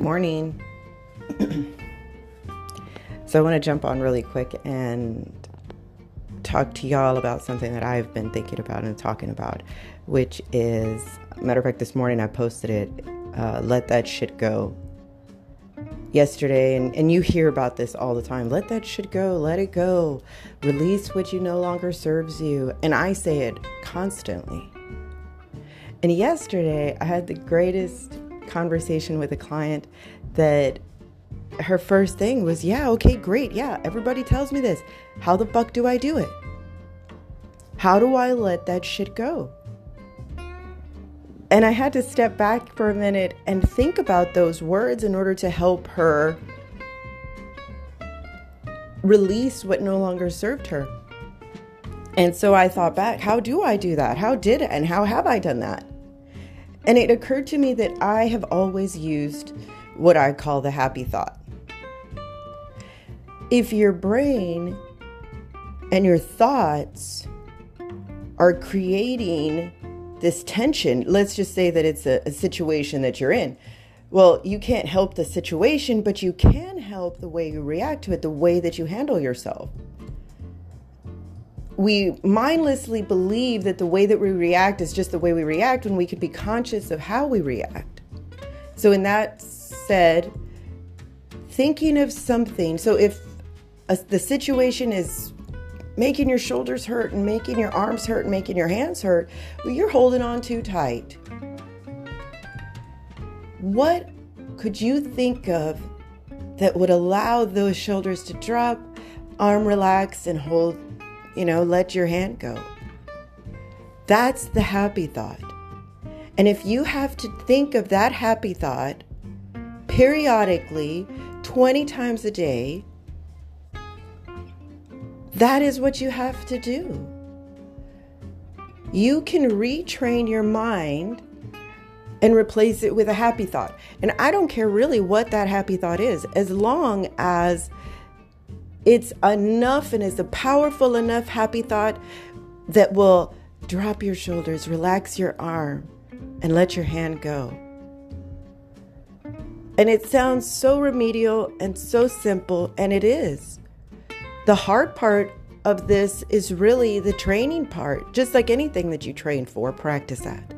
morning. So I want to jump on really quick and talk to y'all about something that I've been thinking about and talking about, which is, matter of fact, this morning I posted it, let that shit go. Yesterday, and you hear about this all the time, let that shit go, let it go, release what you no longer serves you. And I say it constantly. And yesterday I had the greatest conversation with a client that her first thing was, yeah, okay, great. Yeah, everybody tells me this. How the fuck do I do it? How do I let that shit go? And I had to step back for a minute and think about those words in order to help her release what no longer served her. And so I thought back, how do I do that? How did it? And how have I done that? And it occurred to me that I have always used what I call the happy thought. If your brain and your thoughts are creating this tension, let's just say that it's a situation that you're in. Well, you can't help the situation, but you can help the way you react to it, the way that you handle yourself. We mindlessly believe that the way that we react is just the way we react when we could be conscious of how we react. So in that said, thinking of something, so if the situation is making your shoulders hurt and making your arms hurt and making your hands hurt, well, you're holding on too tight. What could you think of that would allow those shoulders to drop, arm relax, and hold, let your hand go? That's the happy thought. And if you have to think of that happy thought periodically, 20 times a day, that is what you have to do. You can retrain your mind and replace it with a happy thought. And I don't care really what that happy thought is, as long as it's enough and is a powerful enough happy thought that will drop your shoulders, relax your arm, and let your hand go. And it sounds so remedial and so simple, and it is. The hard part of this is really the training part, just like anything that you train for, practice at.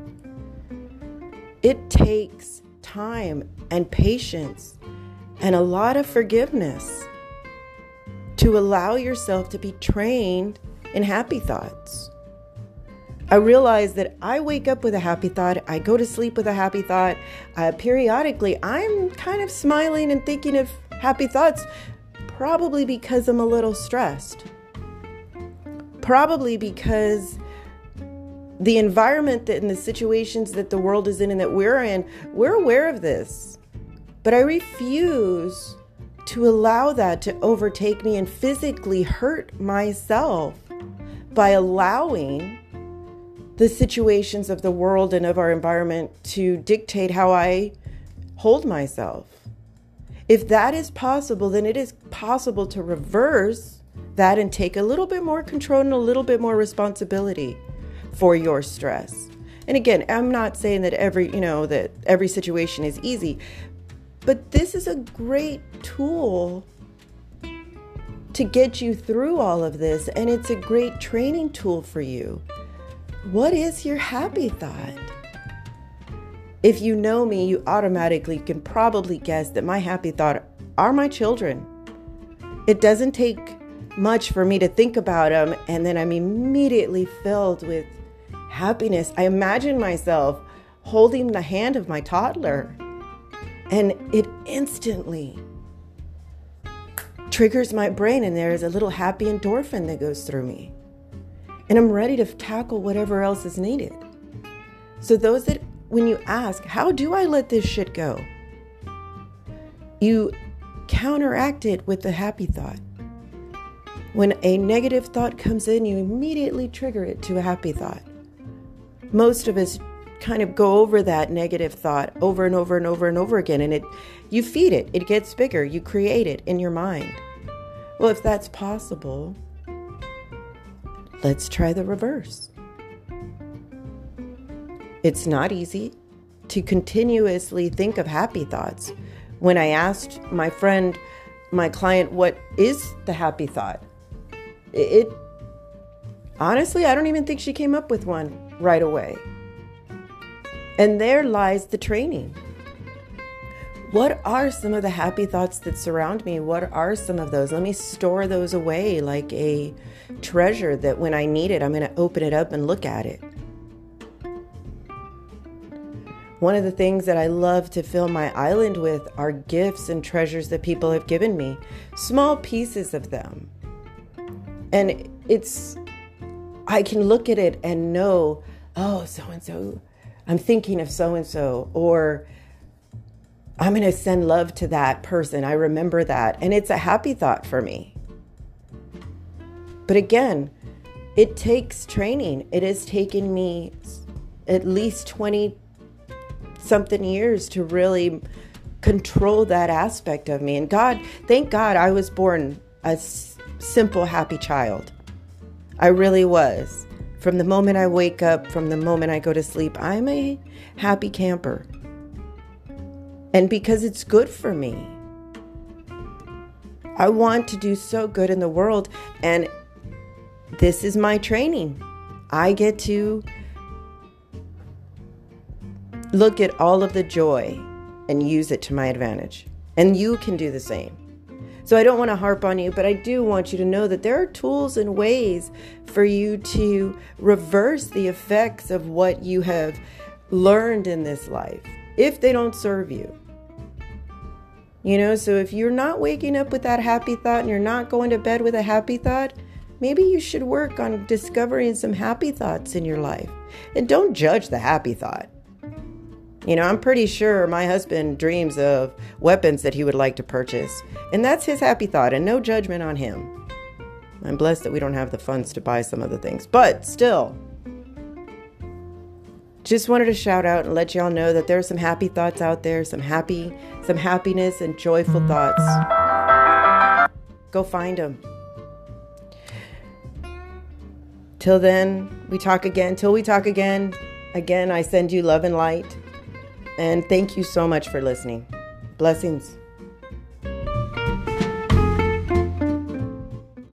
It takes time and patience and a lot of forgiveness to allow yourself to be trained in happy thoughts. I realize that I wake up with a happy thought. I go to sleep with a happy thought. Periodically, I'm kind of smiling and thinking of happy thoughts, probably because I'm a little stressed. Probably because the environment and the situations that the world is in and that we're in, we're aware of this. But I refuse to allow that to overtake me and physically hurt myself by allowing the situations of the world and of our environment to dictate how I hold myself. If that is possible, then it is possible to reverse that and take a little bit more control and a little bit more responsibility for your stress. And again, I'm not saying that every situation is easy, but this is a great tool to get you through all of this, and it's a great training tool for you. What is your happy thought? If you know me, you automatically can probably guess that my happy thought are my children. It doesn't take much for me to think about them, and then I'm immediately filled with happiness. I imagine myself holding the hand of my toddler, and it instantly triggers my brain, and there is a little happy endorphin that goes through me. And I'm ready to tackle whatever else is needed. So when you ask, how do I let this shit go? You counteract it with the happy thought. When a negative thought comes in, you immediately trigger it to a happy thought. Most of us kind of go over that negative thought over and over and over and over again, and you feed it. It gets bigger. You create it in your mind. Well, if that's possible, let's try the reverse. It's not easy to continuously think of happy thoughts When I asked my friend, my client, what is the happy thought? Honestly, I don't even think she came up with one right away. And there lies the training. What are some of the happy thoughts that surround me? What are some of those? Let me store those away like a treasure that when I need it, I'm going to open it up and look at it. One of the things that I love to fill my island with are gifts and treasures that people have given me, small pieces of them. And I can look at it and know, oh, so-and-so, I'm thinking of so-and-so, or I'm going to send love to that person. I remember that. And it's a happy thought for me. But again, it takes training. It has taken me at least 20 something years to really control that aspect of me. And thank God I was born a simple, happy child. I really was. From the moment I wake up, from the moment I go to sleep, I'm a happy camper. And because it's good for me. I want to do so good in the world. And this is my training. I get to look at all of the joy and use it to my advantage. And you can do the same. So I don't want to harp on you, but I do want you to know that there are tools and ways for you to reverse the effects of what you have learned in this life, if they don't serve you. So if you're not waking up with that happy thought and you're not going to bed with a happy thought, maybe you should work on discovering some happy thoughts in your life. And don't judge the happy thought. I'm pretty sure my husband dreams of weapons that he would like to purchase. And that's his happy thought, and no judgment on him. I'm blessed that we don't have the funds to buy some of the things. But still, just wanted to shout out and let y'all know that there are some happy thoughts out there, some happiness and joyful thoughts. Go find them. Till then, we talk again. Till we talk again, I send you love and light. And thank you so much for listening. Blessings.